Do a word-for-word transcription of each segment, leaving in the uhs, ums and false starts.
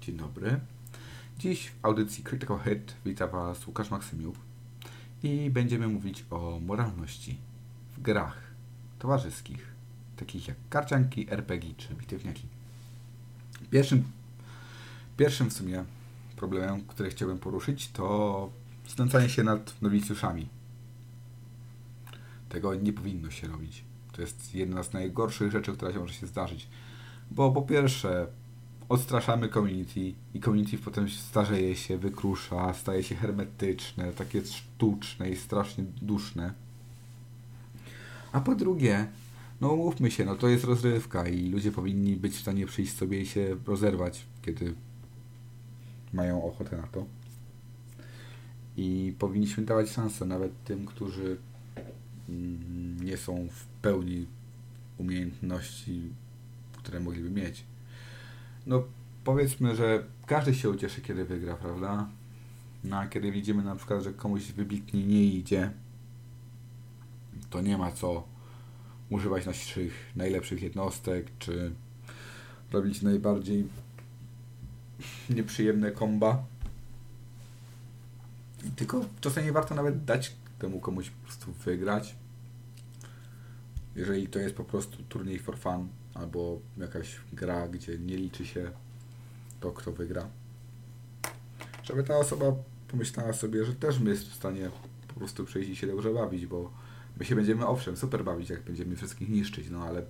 Dzień dobry. Dziś w audycji Critical Hit wita Was Łukasz Maksymiuk i będziemy mówić o moralności w grach towarzyskich, takich jak karcianki, er pe gie czy bitewniaki. Pierwszym, pierwszym w sumie problemem, który chciałbym poruszyć, to znęcanie się nad nowicjuszami. Tego nie powinno się robić. To jest jedna z najgorszych rzeczy, która się może się zdarzyć. Bo po pierwsze odstraszamy community i community potem starzeje się, wykrusza, staje się hermetyczne, takie sztuczne i strasznie duszne. A po drugie, no umówmy się, no to jest rozrywka i ludzie powinni być w stanie przyjść sobie i się rozerwać, kiedy mają ochotę na to. I powinniśmy dawać szansę nawet tym, którzy mm, nie są w pełni umiejętności, które mogliby mieć. No powiedzmy, że każdy się ucieszy, kiedy wygra, prawda? No a kiedy widzimy na przykład, że komuś wybitnie nie idzie, to nie ma co używać naszych najlepszych jednostek, czy robić najbardziej nieprzyjemne komba. Tylko czasami warto nawet dać temu komuś po prostu wygrać. Jeżeli to jest po prostu turniej for fun, albo jakaś gra, gdzie nie liczy się to, kto wygra. Żeby ta osoba pomyślała sobie, że też my jest w stanie po prostu przyjść i się dobrze bawić, bo my się będziemy owszem super bawić, jak będziemy wszystkich niszczyć, no ale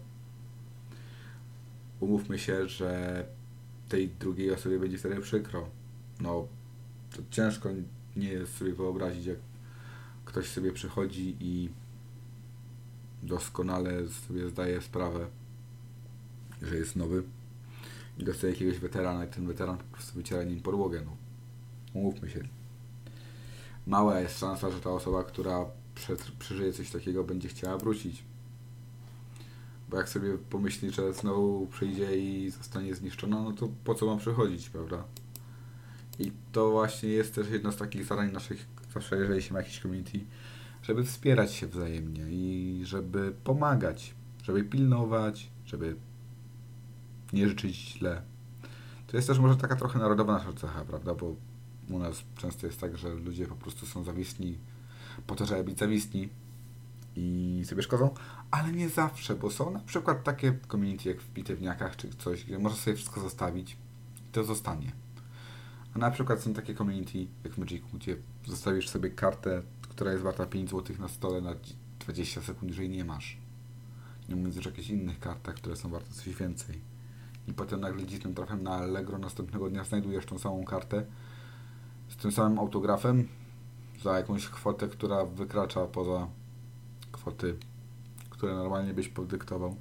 umówmy się, że tej drugiej osobie będzie wtedy przykro. No, to ciężko nie jest sobie wyobrazić, jak ktoś sobie przychodzi i doskonale sobie zdaje sprawę, że jest nowy i dostaje jakiegoś weterana i ten weteran po prostu wyciera nim podłogę. No, umówmy się. Mała jest szansa, że ta osoba, która przeżyje coś takiego, będzie chciała wrócić. Bo jak sobie pomyśli, że znowu przyjdzie i zostanie zniszczona, no to po co mam przychodzić, prawda? I to właśnie jest też jedno z takich zadań naszych, zawsze jeżeli się ma jakiś community, żeby wspierać się wzajemnie i żeby pomagać, żeby pilnować, żeby nie życzyć źle. To jest też może taka trochę narodowa nasza cecha, prawda? Bo u nas często jest tak, że ludzie po prostu są zawistni po to, żeby być zawistni i sobie szkodzą, ale nie zawsze, bo są na przykład takie community jak w bitewniakach czy coś, gdzie możesz sobie wszystko zostawić i to zostanie. A na przykład są takie community jak w Magicu, gdzie zostawisz sobie kartę, która jest warta pięć złotych na stole na dwadzieścia sekund, jeżeli nie masz. Nie mówiąc już o jakichś innych kartach, które są warte coś więcej. I potem nagle dziwnym trafem na Allegro następnego dnia znajdujesz tą samą kartę z tym samym autografem za jakąś kwotę, która wykracza poza kwoty, które normalnie byś podyktował.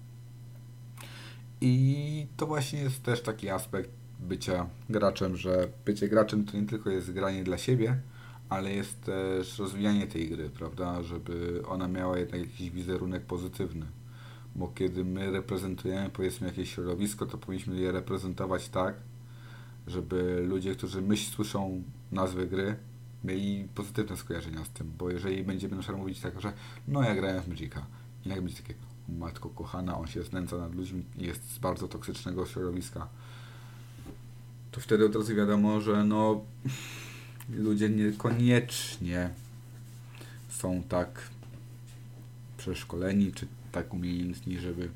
I to właśnie jest też taki aspekt bycia graczem, że bycie graczem to nie tylko jest granie dla siebie, ale jest też rozwijanie tej gry, prawda, żeby ona miała jednak jakiś wizerunek pozytywny. Bo kiedy my reprezentujemy, powiedzmy, jakieś środowisko, to powinniśmy je reprezentować tak, żeby ludzie, którzy myśl słyszą nazwę gry, mieli pozytywne skojarzenia z tym. Bo jeżeli będziemy na przykład mówić tak, że no ja grałem w Magica i jak będzie takie, matko kochana, on się znęca nad ludźmi i jest z bardzo toksycznego środowiska, to wtedy od razu wiadomo, że no ludzie niekoniecznie są tak przeszkoleni, czy tak umiejętni, żeby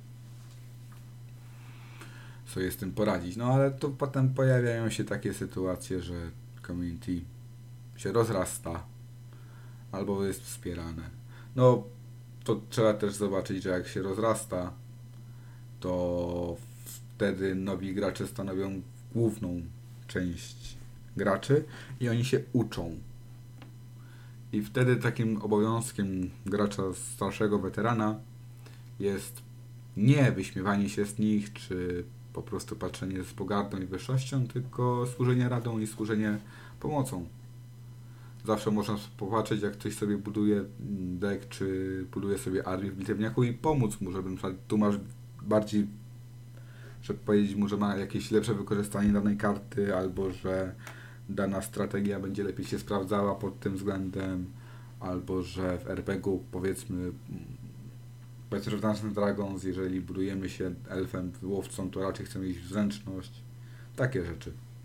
sobie z tym poradzić. No ale to potem pojawiają się takie sytuacje, że community się rozrasta albo jest wspierane. No to trzeba też zobaczyć, że jak się rozrasta, to wtedy nowi gracze stanowią główną część graczy i oni się uczą. I wtedy takim obowiązkiem gracza starszego weterana jest nie wyśmiewanie się z nich, czy po prostu patrzenie z pogardą i wyższością, tylko służenie radą i służenie pomocą. Zawsze można popatrzeć, jak ktoś sobie buduje deck, czy buduje sobie armię w bitewniaku i pomóc mu, żeby tu masz bardziej, żeby powiedzieć mu, że ma jakieś lepsze wykorzystanie danej karty, albo że dana strategia będzie lepiej się sprawdzała pod tym względem, albo że w er pe gie u powiedzmy powiedzmy, że w Dungeons and Dragons, jeżeli budujemy się elfem, łowcą, to raczej chcemy mieć zręczność. Takie rzeczy.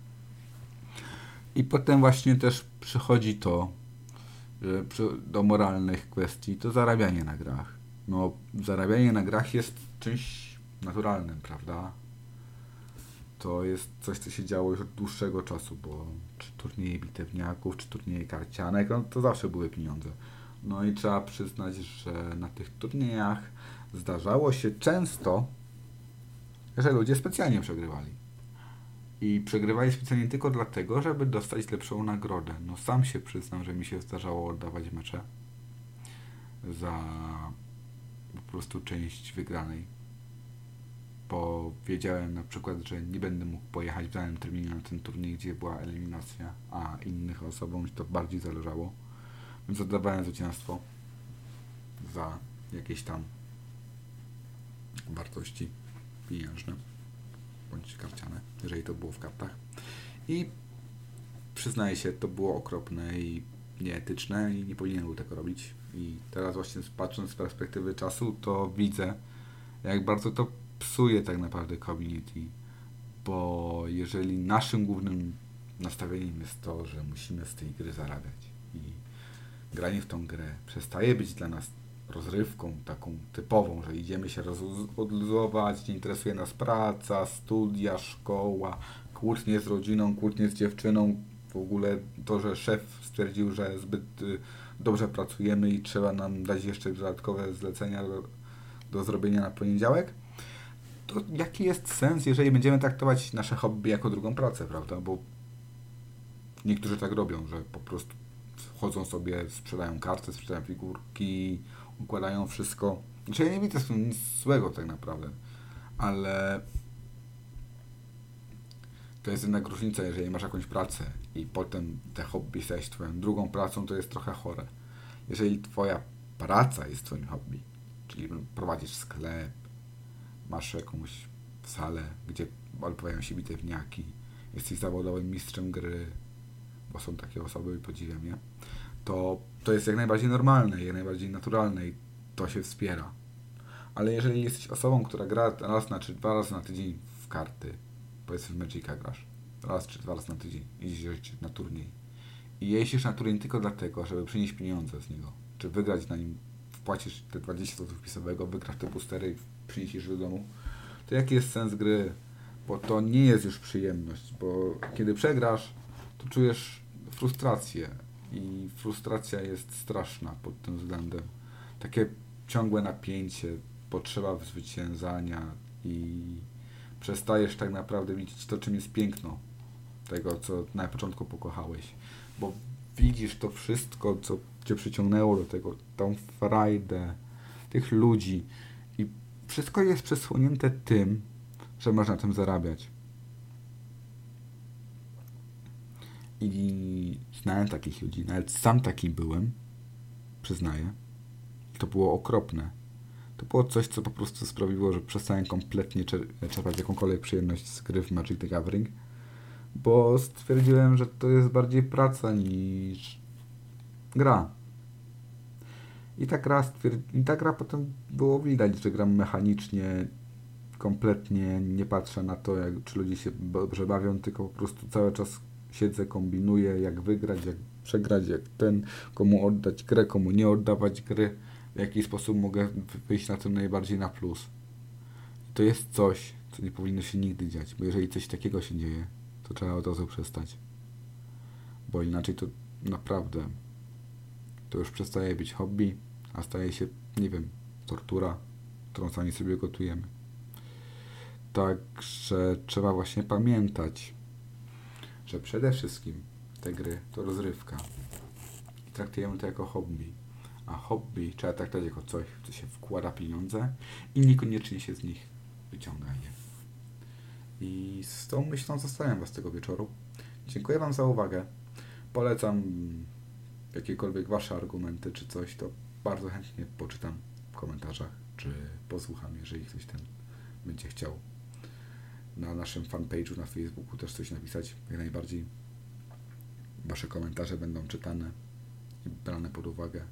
I potem właśnie też przychodzi to, że przy, do moralnych kwestii, to zarabianie na grach. No, zarabianie na grach jest czymś naturalnym, prawda? To jest coś, co się działo już od dłuższego czasu, bo czy turnieje bitewniaków, czy turnieje karcianek, no to zawsze były pieniądze. No i trzeba przyznać, że na tych turniejach zdarzało się często, że ludzie specjalnie przegrywali. I przegrywali specjalnie tylko dlatego, żeby dostać lepszą nagrodę. No sam się przyznam, że mi się zdarzało oddawać mecze za po prostu część wygranej. Bo wiedziałem na przykład, że nie będę mógł pojechać w danym terminie na ten turniej, gdzie była eliminacja, a innych osobom mi to bardziej zależało. Więc oddawałem zwycięstwo za jakieś tam wartości pieniężne bądź karciane, jeżeli to było w kartach. I przyznaję się, to było okropne i nieetyczne i nie powinienem był tego robić. I teraz właśnie patrząc z perspektywy czasu, to widzę, jak bardzo to psuje tak naprawdę community, bo jeżeli naszym głównym nastawieniem jest to, że musimy z tej gry zarabiać i granie w tą grę przestaje być dla nas rozrywką taką typową, że idziemy się odluzować, nie interesuje nas praca, studia, szkoła, kłótnie z rodziną, kłótnie z dziewczyną, w ogóle to, że szef stwierdził, że zbyt y, dobrze pracujemy i trzeba nam dać jeszcze dodatkowe zlecenia do, do zrobienia na poniedziałek, to jaki jest sens, jeżeli będziemy traktować nasze hobby jako drugą pracę, prawda? Bo niektórzy tak robią, że po prostu chodzą sobie, sprzedają karty, sprzedają figurki, układają wszystko. Znaczy ja nie widzę w tym nic złego tak naprawdę, ale to jest jednak różnica, jeżeli masz jakąś pracę i potem te hobby stać twoją drugą pracą, to jest trochę chore. Jeżeli twoja praca jest twoim hobby, czyli prowadzisz sklep, masz jakąś salę, gdzie odbywają się bitewniaki, jesteś zawodowym mistrzem gry, bo są takie osoby i podziwiam je, to to jest jak najbardziej normalne, jak najbardziej naturalne i to się wspiera. Ale jeżeli jesteś osobą, która gra raz na czy dwa razy na tydzień w karty, powiedzmy w Magica grasz, raz czy dwa razy na tydzień idziesz na turniej i jeździsz na turniej tylko dlatego, żeby przynieść pieniądze z niego, czy wygrać na nim, wpłacisz te dwadzieścia złotych wpisowego, wygrasz te boostery i przyniesiesz do domu, to jaki jest sens gry? Bo to nie jest już przyjemność, bo kiedy przegrasz, to czujesz frustrację i frustracja jest straszna pod tym względem. Takie ciągłe napięcie, potrzeba zwyciężania i przestajesz tak naprawdę widzieć to, czym jest piękno tego, co na początku pokochałeś. Bo widzisz to wszystko, co cię przyciągnęło do tego, tą frajdę tych ludzi i wszystko jest przesłonięte tym, że można na tym zarabiać. I znałem takich ludzi, nawet sam taki byłem, przyznaję. To było okropne. To było coś, co po prostu sprawiło, że przestałem kompletnie czerpać jakąkolwiek przyjemność z gry w Magic the Gathering, bo stwierdziłem, że to jest bardziej praca niż gra. I ta gra, stwierd... I ta gra potem było widać, że gram mechanicznie, kompletnie nie patrzę na to, jak, czy ludzie się dobrze bawią, tylko po prostu cały czas siedzę, kombinuję, jak wygrać, jak przegrać, jak ten, komu oddać grę, komu nie oddawać gry, w jaki sposób mogę wyjść na tym najbardziej na plus. I to jest coś, co nie powinno się nigdy dziać, bo jeżeli coś takiego się dzieje, to trzeba od razu przestać. Bo inaczej to naprawdę to już przestaje być hobby, a staje się, nie wiem, tortura, którą sami sobie gotujemy. Także trzeba właśnie pamiętać, że przede wszystkim te gry to rozrywka. I traktujemy to jako hobby. A hobby trzeba traktować jako coś, w co się wkłada pieniądze i niekoniecznie się z nich wyciąga je. I z tą myślą zostawiam Was tego wieczoru. Dziękuję Wam za uwagę. Polecam jakiekolwiek Wasze argumenty czy coś, to bardzo chętnie poczytam w komentarzach, czy posłucham, jeżeli ktoś ten będzie chciał na naszym fanpage'u na Facebooku też coś napisać. Jak najbardziej Wasze komentarze będą czytane i brane pod uwagę.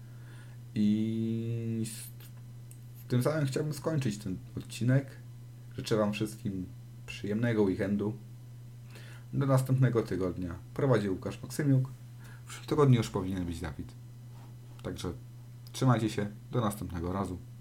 I tym samym chciałbym skończyć ten odcinek. Życzę Wam wszystkim przyjemnego weekendu. Do następnego tygodnia prowadzi Łukasz Maksymiuk. W przyszłym tygodniu już powinien być Dawid. Także trzymajcie się. Do następnego razu.